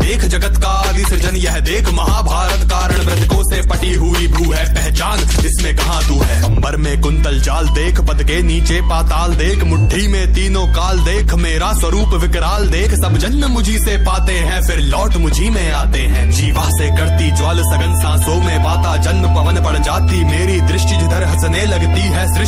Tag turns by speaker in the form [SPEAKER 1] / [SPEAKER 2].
[SPEAKER 1] देख जगत का आदि सृजन, यह देख महाभारत कारण मृतकों से पटी हुई भू है, पहचान इसमें कहाँ तू है। अंबर में कुंतल जाल देख, पद के नीचे पाताल देख, मुट्ठी में तीनों काल देख, मेरा स्वरूप विकराल देख। सब जन्म मुझी से पाते हैं, फिर लौट मुझी में आते हैं। जीवा से करती ज्वाल सघन, सांसों में पाता जन्म पवन पड़ जाती, मेरी दृष्टि जिधर हंसने लगती है।